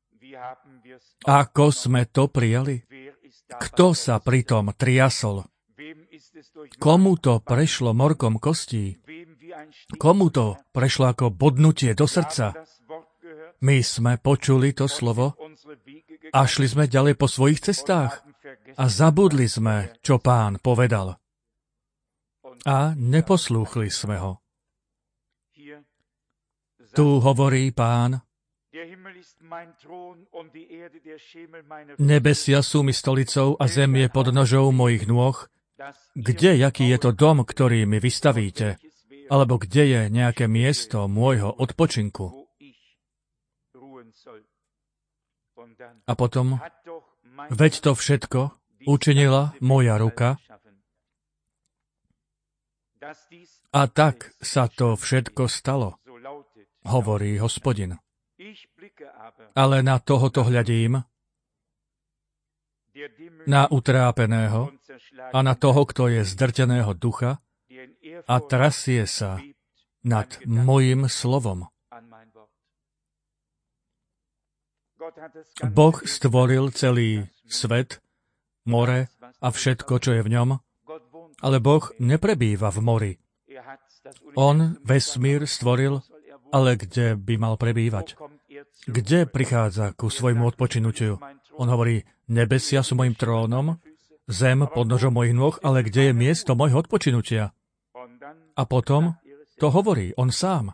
Speaker 1: Ako sme to prijali? Kto sa pritom triasol? Komu to prešlo morkom kostí? Komu to prešlo ako bodnutie do srdca? My sme počuli to slovo a šli sme ďalej po svojich cestách a zabudli sme, čo Pán povedal. A neposlúchli sme ho. Tu hovorí Pán, nebesia sú mi stolicou a zem je pod nožou mojich nôh. Kde, jaký je to dom, ktorý mi vystavíte? Alebo kde je nejaké miesto môjho odpočinku? A potom, veď to všetko učinila moja ruka, a tak sa to všetko stalo, hovorí Hospodin. Ale na tohoto hľadím, na utrápeného a na toho, kto je zdrteného ducha a trasie sa nad mojím slovom. Boh stvoril celý svet, more a všetko, čo je v ňom, ale Boh neprebýva v mori. On vesmír stvoril, ale kde by mal prebývať? Kde prichádza ku svojmu odpočinutiu? On hovorí, Nebesia sú mojim trónom, zem pod nožom mojich nôh, ale kde je miesto mojho odpočinutia? A potom to hovorí on sám.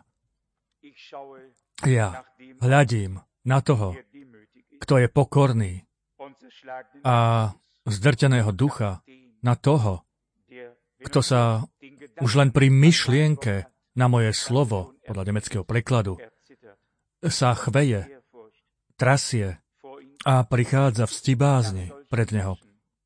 Speaker 1: Ja hľadím na toho, kto je pokorný a zdrteného ducha, na toho, kto sa už len pri myšlienke na moje slovo, podľa nemeckého prekladu, sa chveje, trasie a prichádza v ctibázni pred neho.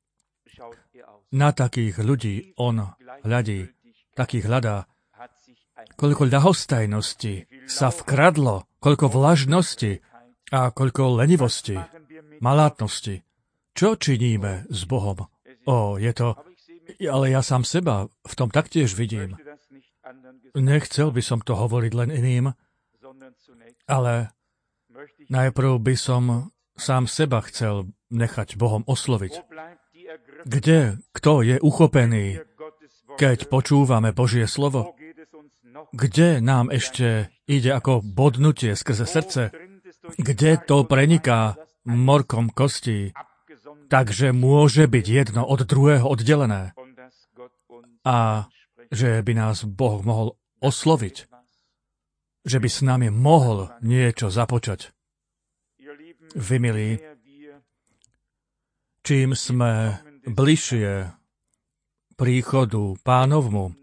Speaker 1: Na takých ľudí on hľadí, takých hľadá, koľko ľahostajnosti sa vkradlo, koľko vlažnosti a koľko lenivosti, malátnosti. Čo činíme s Bohom? Ó, je to... Ale ja sám seba v tom taktiež vidím. Nechcel by som to hovoriť len iným, ale najprv by som sám seba chcel nechať Bohom osloviť. Kde, kto je uchopený, keď počúvame Božie slovo? Kde nám ešte ide ako bodnutie skrze srdce? Kde to preniká morkom kostí, takže môže byť jedno od druhého oddelené? A že by nás Boh mohol osloviť, že by s nami mohol niečo započať. Vy, milí, čím sme bližšie príchodu Pánovmu,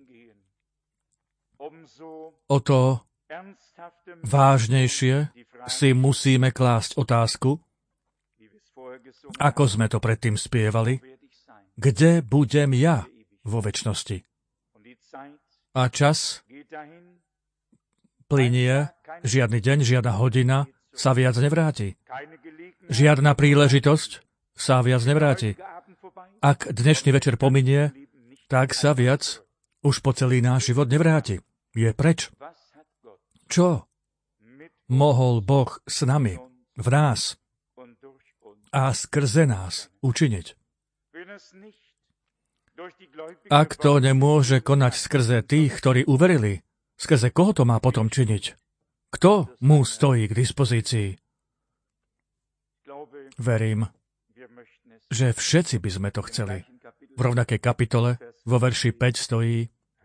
Speaker 1: o to vážnejšie si musíme klásť otázku, ako sme to predtým spievali, kde budem ja vo večnosti. A čas plynie, žiadny deň, žiadna hodina sa viac nevráti. Žiadna príležitosť sa viac nevráti. Ak dnešný večer pominie, tak sa viac už po celý náš život nevráti. Je preč. Čo mohol Boh s nami, v nás a skrze nás učiniť? Ak to nemôže konať skrze tých, ktorí uverili, skrze koho to má potom činiť? Kto mu stojí k dispozícii? Verím, že všetci by sme to chceli. V rovnakej kapitole, vo verši päť stojí: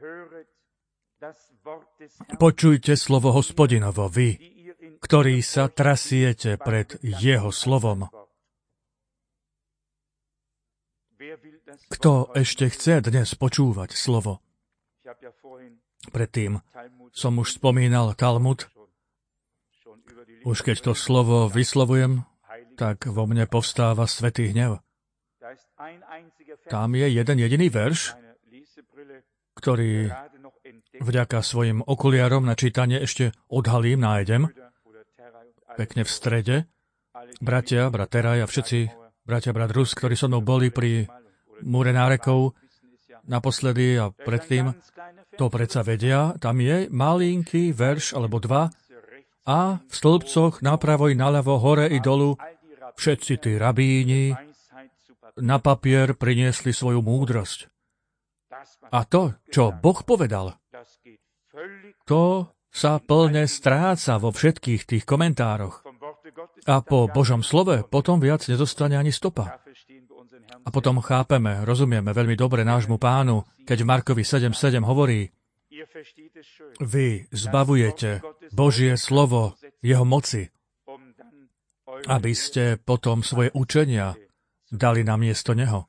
Speaker 1: Počujte slovo Hospodinovo, vy, ktorí sa trasiete pred jeho slovom. Kto ešte chce dnes počúvať slovo? Predtým som už spomínal Talmud. Už keď to slovo vyslovujem, tak vo mne povstáva svätý hnev. Tam je jeden jediný verš, ktorý vďaka svojim okuliarom na čítanie ešte odhalím, nájdem. Pekne v strede. Bratia, brat Teraj a všetci bratia, brat Rus, ktorí so mnou boli pri múre nárekov naposledy a predtým, to predsa vedia. Tam je malinký verš alebo dva a v stĺpcoch napravo i naľavo, hore i dolu všetci tí rabíni na papier priniesli svoju múdrosť. A to, čo Boh povedal, to sa plne stráca vo všetkých tých komentároch. A po Božom slove potom viac nezostane ani stopa. A potom chápeme, rozumieme veľmi dobre nášmu Pánu, keď v Markovi sedem sedem hovorí: Vy zbavujete Božie slovo jeho moci, aby ste potom svoje učenia dali na miesto neho.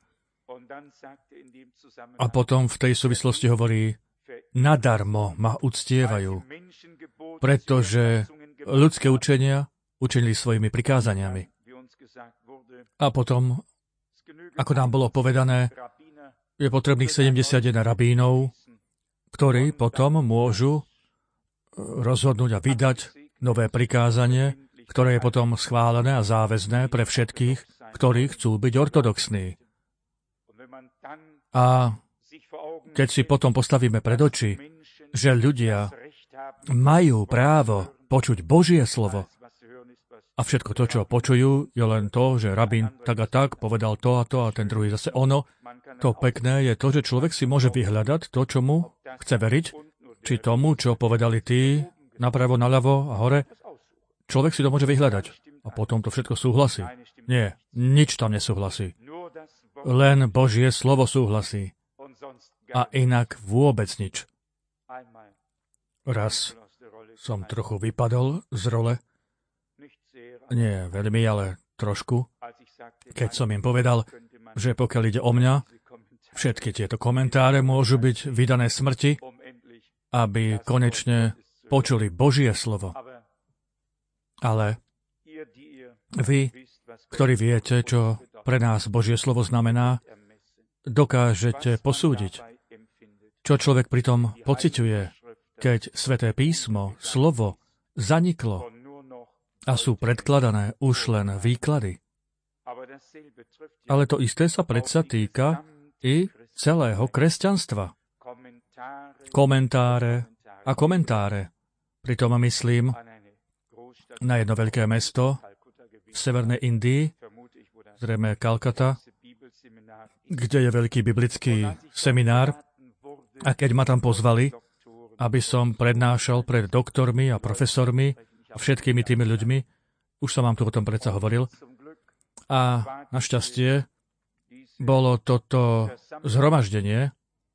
Speaker 1: A potom v tej súvislosti hovorí: Nadarmo ma uctievajú, pretože ľudské učenia učinili svojimi prikázaniami. A potom, ako nám bolo povedané, je potrebných sedemdesiatjeden rabínov, ktorí potom môžu rozhodnúť a vydať nové prikázanie, ktoré je potom schválené a záväzné pre všetkých, ktorí chcú byť ortodoxní. A keď si potom postavíme pred oči, že ľudia majú právo počuť Božie slovo a všetko to, čo počujú, je len to, že rabín tak a tak povedal to a to a ten druhý zase ono, to pekné je to, že človek si môže vyhľadať to, čo mu chce veriť, či tomu, čo povedali tí, napravo, naľavo a hore. Človek si to môže vyhľadať a potom to všetko súhlasí. Nie, nič tam nesúhlasí. Len Božie slovo súhlasí. A inak vôbec nič. Raz som trochu vypadol z role. Nie veľmi, ale trošku. Keď som im povedal, že pokiaľ ide o mňa, všetky tieto komentáre môžu byť vydané smrti, aby konečne počuli Božie slovo. Ale vy, ktorí viete, čo pre nás Božie slovo znamená, dokážete posúdiť, čo človek pritom pociťuje, keď Sväté písmo, slovo, zaniklo a sú predkladané už len výklady. Ale to isté sa predsa týka i celého kresťanstva. Komentáre a komentáre. Pritom myslím na jedno veľké mesto v severnej Indii, zrejme Kalkata, kde je veľký biblický seminár. A keď ma tam pozvali, aby som prednášal pred doktormi a profesormi a všetkými tými ľuďmi, už som vám tu o tom predsa hovoril, a našťastie bolo toto zhromaždenie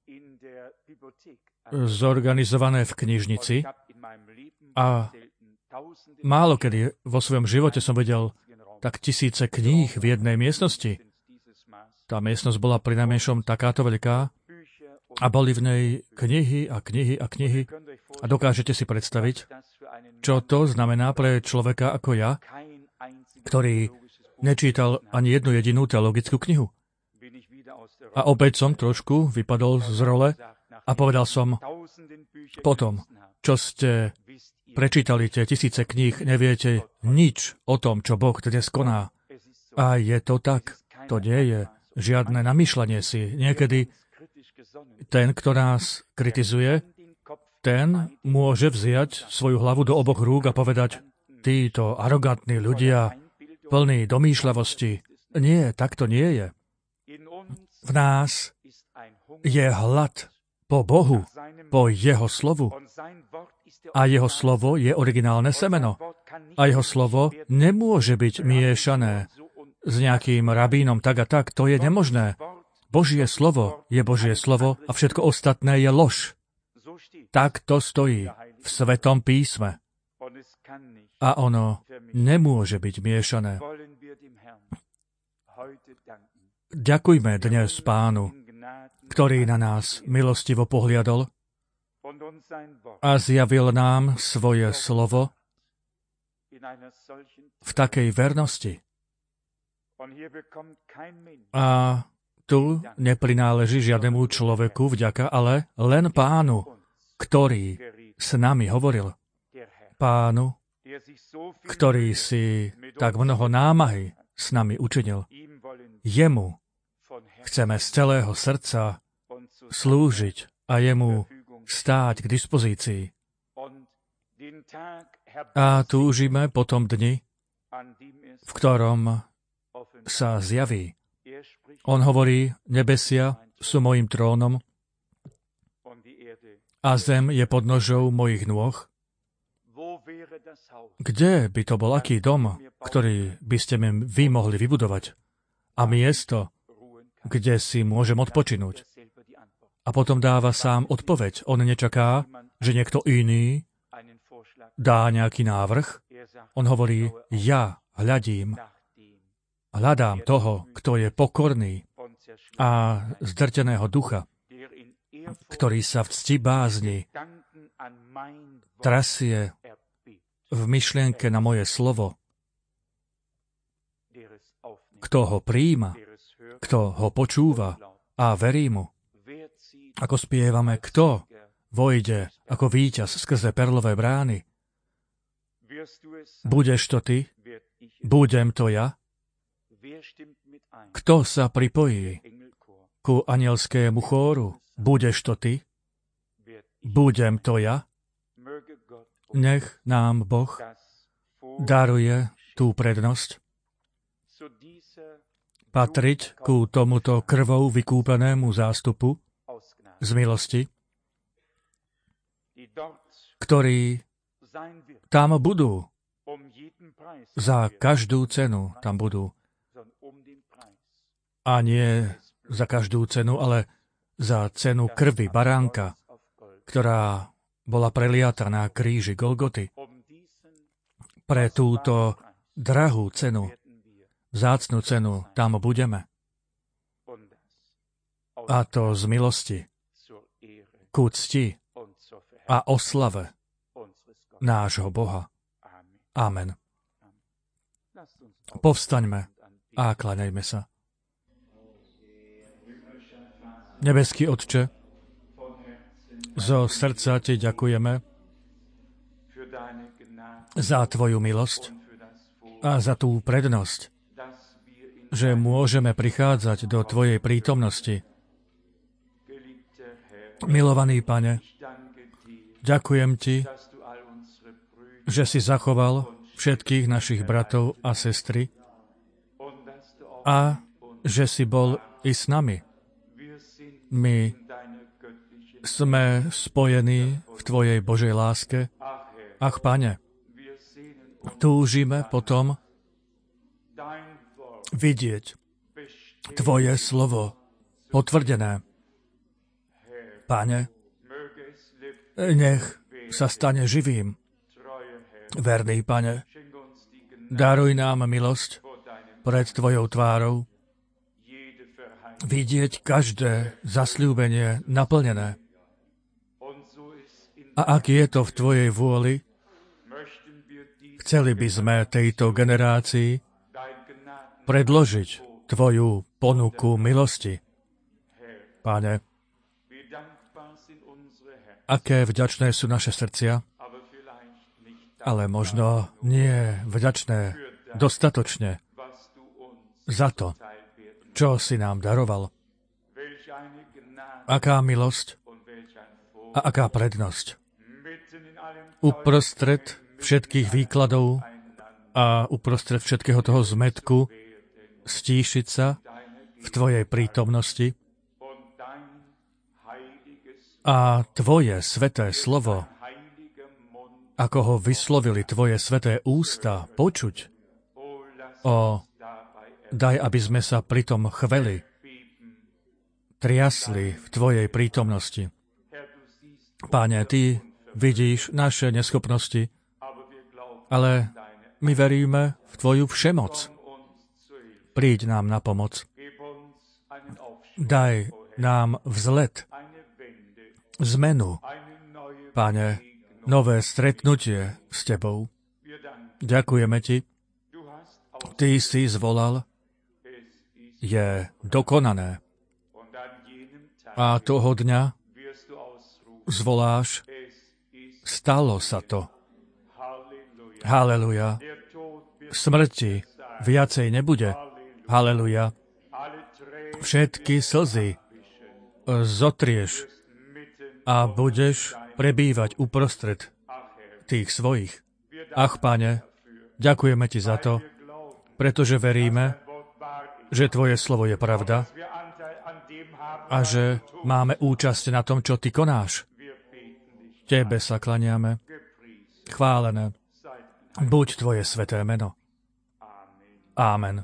Speaker 1: zorganizované v knižnici a málo kedy vo svojom živote som videl tak tisíce kníh v jednej miestnosti. Tá miestnosť bola prinajmenšom takáto veľká a boli v nej knihy a knihy a knihy. A dokážete si predstaviť, čo to znamená pre človeka ako ja, ktorý nečítal ani jednu jedinú teologickú knihu. A opäť som trošku vypadol z role a povedal som, potom, čo ste prečítali tie tisíce kníh, neviete nič o tom, čo Boh dnes koná. A je to tak. To nie je žiadne namýšľanie si. Niekedy ten, kto nás kritizuje, ten môže vziať svoju hlavu do oboch rúk a povedať, títo arogantní ľudia, plní domýšľavosti. Nie, tak to nie je. V nás je hlad po Bohu, po Jeho slovu. A Jeho slovo je originálne semeno. A Jeho slovo nemôže byť miešané s nejakým rabínom tak a tak. To je nemožné. Božie slovo je Božie slovo a všetko ostatné je lož. Tak to stojí v Svetom písme. A ono nemôže byť miešané. Ďakujme dnes Pánu, ktorý na nás milostivo pohliadol a zjavil nám svoje slovo v takej vernosti. A tu neprináleží žiadnemu človeku vďaka, ale len Pánu, ktorý s nami hovoril. Pánu, ktorý si tak mnoho námahy s nami učinil. Jemu chceme z celého srdca slúžiť a jemu stáť k dispozícii. A túžime po tom dni, v ktorom sa zjaví. On hovorí, nebesia sú mojím trónom a zem je podnožou mojich nôh. Kde by to bol aký dom, ktorý by ste mi vy mohli vybudovať? A miesto, kde si môžem odpočinúť. A potom dáva sám odpoveď. On nečaká, že niekto iný dá nejaký návrh. On hovorí, ja hľadím, hľadám toho, kto je pokorný a zdrteného ducha, ktorý sa v cti bázni trasie v myšlienke na moje slovo. Kto ho prijíma, kto ho počúva a verí mu. Ako spievame, kto vojde ako víťaz skrze perlové brány. Budeš to ty? Budem to ja? Kto sa pripojí ku anielskému chóru? Budeš to ty? Budem to ja? Nech nám Boh daruje tú prednosť patriť ku tomuto krvou vykúpenému zástupu z milosti, ktorí tam budú. Za každú cenu tam budú. a nie za každú cenu, ale za cenu krvi baránka, ktorá bola preliata na kríži Golgoty. Pre túto drahú cenu, vzácnu cenu, tam budeme. A to z milosti, ku cti a oslave nášho Boha. Amen. Povstaňme a kláňajme sa. Nebeský Otče, zo srdca Ti ďakujeme za Tvoju milosť a za tú prednosť, že môžeme prichádzať do Tvojej prítomnosti. Milovaný Pane, ďakujem Ti, že si zachoval všetkých našich bratov a sestry a že si bol i s nami. My sme spojení v Tvojej Božej láske. Ach, Pane, túžime potom vidieť Tvoje slovo potvrdené. Pane, nech sa stane živým. Verný Pane, daruj nám milosť pred Tvojou tvárou, vidieť každé zasľúbenie naplnené. A ak je to v Tvojej vôli, chceli by sme tejto generácii predložiť Tvoju ponuku milosti. Pane, aké vďačné sú naše srdcia, ale možno nie vďačné dostatočne za to, čo si nám daroval. Aká milosť a aká prednosť. Uprostred všetkých výkladov a uprostred všetkého toho zmätku stíšiť sa v Tvojej prítomnosti a Tvoje sveté slovo, ako ho vyslovili Tvoje sveté ústa, počuť. O, daj, aby sme sa pritom chveli, triasli v Tvojej prítomnosti. Páne, Ty vidíš naše neschopnosti, ale my veríme v Tvoju všemoc. Príď nám na pomoc. Daj nám vzlet, zmenu, Pane, nové stretnutie s Tebou. Ďakujeme Ti. Ty si zvolal, je dokonané. A toho dňa zvoláš, stalo sa to. Haleluja. Smrti viacej nebude. Haleluja. Všetky slzy zotrieš a budeš prebývať uprostred tých svojich. Ach, Pane, ďakujeme Ti za to, pretože veríme, že Tvoje slovo je pravda a že máme účasť na tom, čo Ty konáš. Tebe sa klaniame. Chválené buď Tvoje sveté meno. Amen.